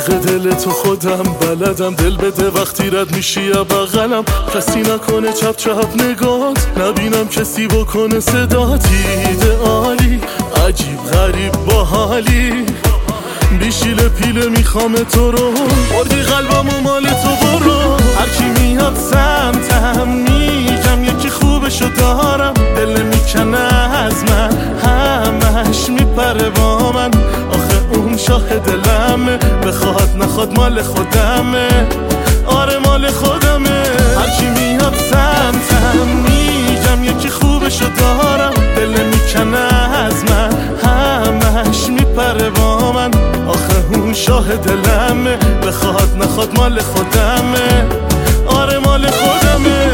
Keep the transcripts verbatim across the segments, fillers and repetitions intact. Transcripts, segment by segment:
عاشق دل تو خودم بلدم، دل بده وقتی رد میشی یا بغلم. کسی نکنه چپ چپ نگات، نبینم کسی بکنه صدا. دیده عالی عجیب غریب با حالی، بیشیل پیله میخوام تو رو، بردی قلبم و مال تو برو. هرکی میاد سمتم میگم یکی خوبشو دارم، دل میکنه از من همش میپره با من. آخه اون شاه دلمه، بخواد نخواد مال خودمه، آره مال خودمه. هرکی میاد سمتم میگم یکی خوبشو دارم، دل میکنه از من همش میپره با من. آخه اون شاه دلمه، بخواد نخواد مال خودمه، آره مال خودمه.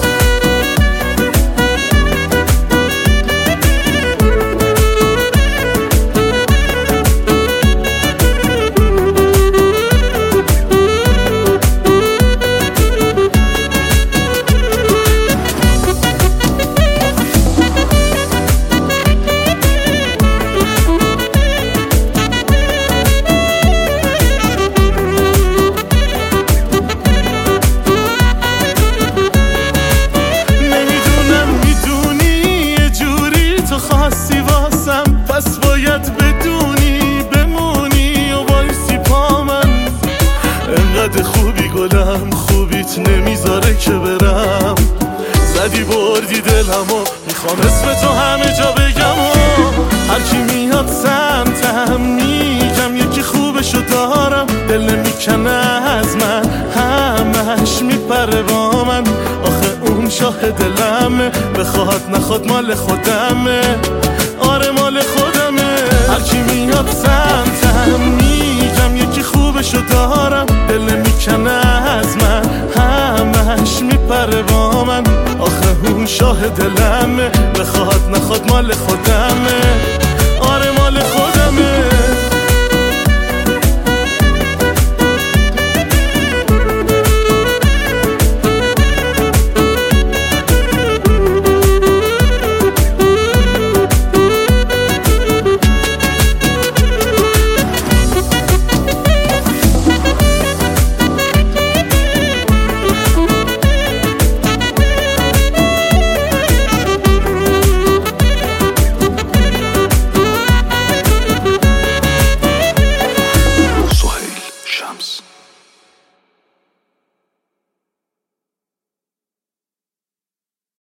پس باید بدونی بمونی و وایسی پا من. انقدر خوبی گلم، خوبیت نمیذاره که برم. زدی بردی دلمو، میخوام اسم تو همه جا بگم. هرکی میاد سمتم میگم یکی خوبشو دارم، دل میکنه از من همش میپره با من. آخه اون شاه دلمه، بخواد نخواد مال خودمه، آره مال خودمه. هرکی میاد سمتم میگم یکی خوبشو دارم، دل میکنه از من همش میپره با من. آخه اون شاه دلمه، بخواد نخواد مال خودمه.